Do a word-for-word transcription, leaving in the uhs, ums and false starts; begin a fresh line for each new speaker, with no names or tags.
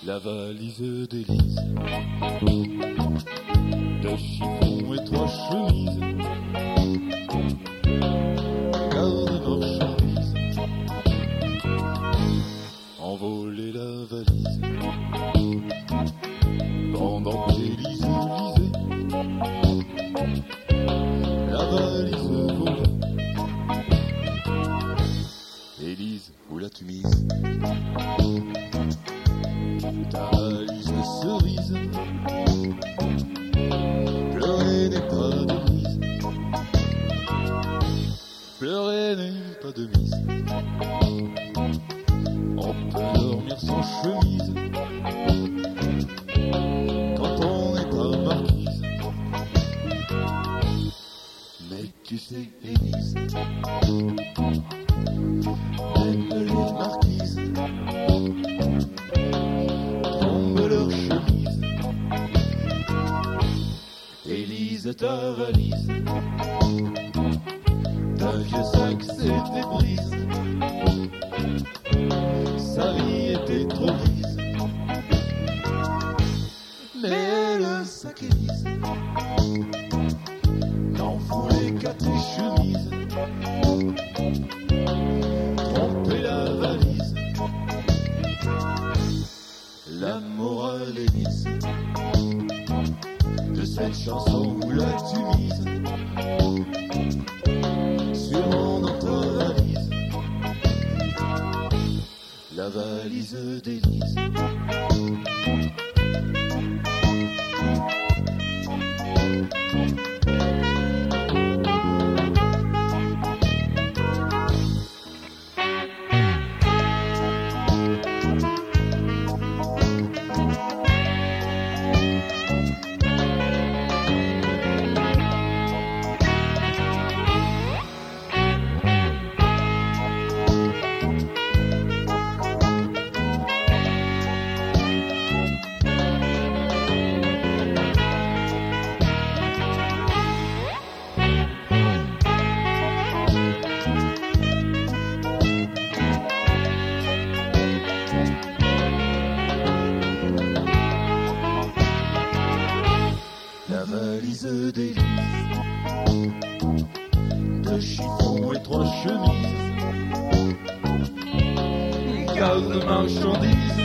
La valise d'Élise, deux chiffons et trois chemises, garde-marchandises, envoler la valise, pendant qu'Élise lisait, la valise volait. Élise, où l'as-tu mise? Ta valise de cerise, pleurer n'est pas de mise, pleurer n'est pas de mise, on peut dormir sans chemise, quand on n'est pas marquise, mais tu sais Élise, même les marquises leur chemise. Élise, ta valise, d'un vieux sac s'était brise, sa vie était trop grise, mais le sac Élise n'en voulait qu'à tes chemises, tromper la valise. La morale Élise de cette chanson, où l'as-tu mise? Sûrement dans ta valise, la valise d'Élise. La valise d'Élise, deux chiffons et trois chemises, garde-marchandises,